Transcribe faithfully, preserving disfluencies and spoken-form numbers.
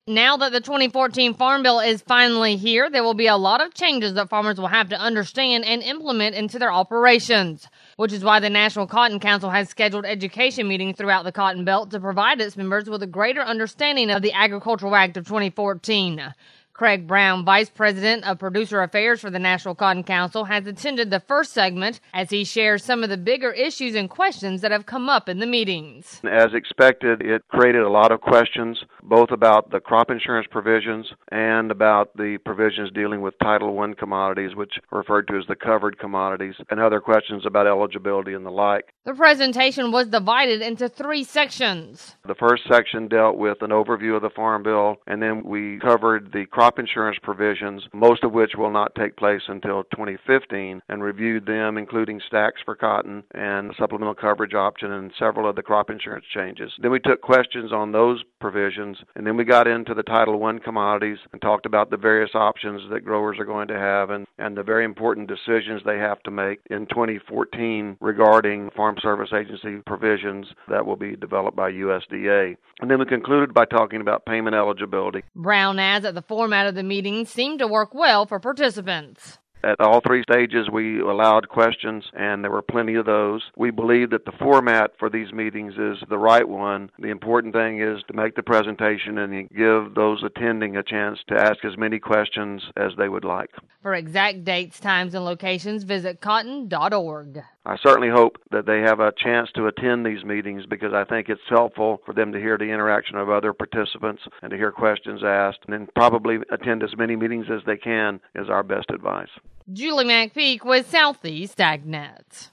Now that the twenty fourteen Farm Bill is finally here, there will be a lot of changes that farmers will have to understand and implement into their operations, which is why the National Cotton Council has scheduled education meetings throughout the Cotton Belt to provide its members with a greater understanding of the Agricultural Act of twenty fourteen. Craig Brown, Vice President of Producer Affairs for the National Cotton Council, has attended the first segment as he shares some of the bigger issues and questions that have come up in the meetings. As expected, it created a lot of questions, both about the crop insurance provisions and about the provisions dealing with Title one commodities, which are referred to as the covered commodities, and other questions about eligibility and the like. The presentation was divided into three sections. The first section dealt with an overview of the Farm Bill, and then we covered the crop insurance provisions, most of which will not take place until twenty fifteen, and reviewed them, including stacks for cotton and supplemental coverage option and several of the crop insurance changes. Then we took questions on those provisions, and then we got into the Title one commodities and talked about the various options that growers are going to have and, and the very important decisions they have to make in twenty fourteen regarding Farm Service Agency provisions that will be developed by U S D A. And then we concluded by talking about payment eligibility. Brown adds that the format of the meeting seemed to work well for participants. At all three stages, we allowed questions, and there were plenty of those. We believe that the format for these meetings is the right one. The important thing is to make the presentation and give those attending a chance to ask as many questions as they would like. For exact dates, times, and locations, visit cotton dot org. I certainly hope that they have a chance to attend these meetings because I think it's helpful for them to hear the interaction of other participants and to hear questions asked, and then probably attend as many meetings as they can is our best advice. Julie McPeak with Southeast AgNet.